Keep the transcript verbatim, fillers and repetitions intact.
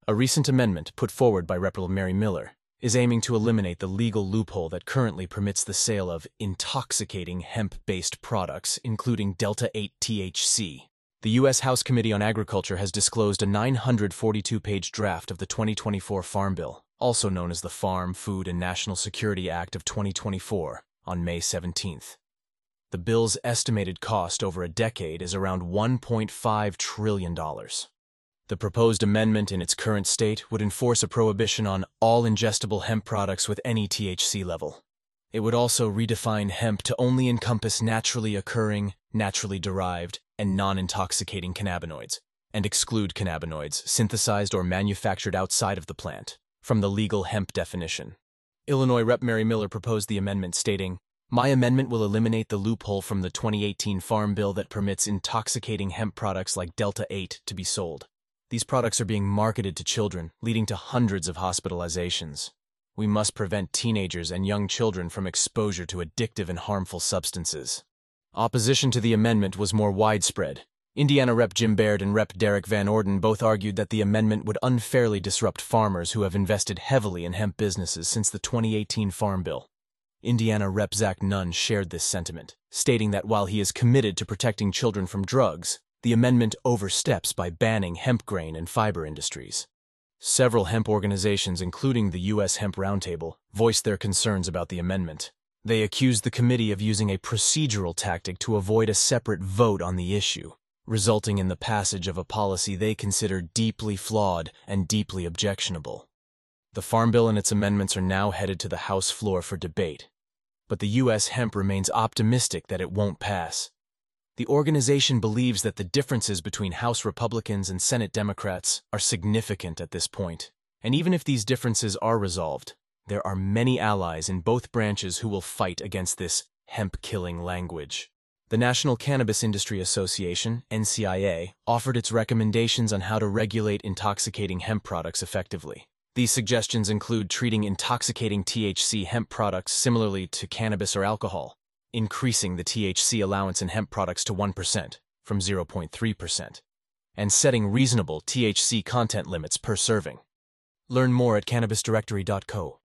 A recent amendment put forward by Representative Mary Miller is aiming to eliminate the legal loophole that currently permits the sale of intoxicating hemp-based products, including Delta eight T H C. The U S House Committee on Agriculture has disclosed a nine hundred forty-two page draft of the twenty twenty-four Farm Bill, also known as the Farm, Food, and National Security Act of twenty twenty-four, on May seventeenth. The bill's estimated cost over a decade is around one point five trillion dollars. The proposed amendment in its current state would enforce a prohibition on all ingestible hemp products with any T H C level. It would also redefine hemp to only encompass naturally occurring, naturally derived, and non-intoxicating cannabinoids, and exclude cannabinoids synthesized or manufactured outside of the plant from the legal hemp definition. Illinois Representative Mary Miller proposed the amendment, stating, "My amendment will eliminate the loophole from the twenty eighteen Farm Bill that permits intoxicating hemp products like Delta eight to be sold. These products are being marketed to children, leading to hundreds of hospitalizations. We must prevent teenagers and young children from exposure to addictive and harmful substances." Opposition to the amendment was more widespread. Indiana Representative Jim Baird and Representative Derek Van Orden both argued that the amendment would unfairly disrupt farmers who have invested heavily in hemp businesses since the twenty eighteen Farm Bill. Indiana Representative Zach Nunn shared this sentiment, stating that while he is committed to protecting children from drugs, the amendment oversteps by banning hemp grain and fiber industries. Several hemp organizations, including the U S Hemp Roundtable, voiced their concerns about the amendment. They accused the committee of using a procedural tactic to avoid a separate vote on the issue, resulting in the passage of a policy they consider deeply flawed and deeply objectionable. The Farm Bill and its amendments are now headed to the House floor for debate, but the U S Hemp remains optimistic that it won't pass. The organization believes that the differences between House Republicans and Senate Democrats are significant at this point, and even if these differences are resolved, there are many allies in both branches who will fight against this hemp-killing language. The National Cannabis Industry Association, N C I A, offered its recommendations on how to regulate intoxicating hemp products effectively. These suggestions include treating intoxicating T H C hemp products similarly to cannabis or alcohol, increasing the T H C allowance in hemp products to one percent from zero point three percent, and setting reasonable T H C content limits per serving. Learn more at cannabis directory dot co.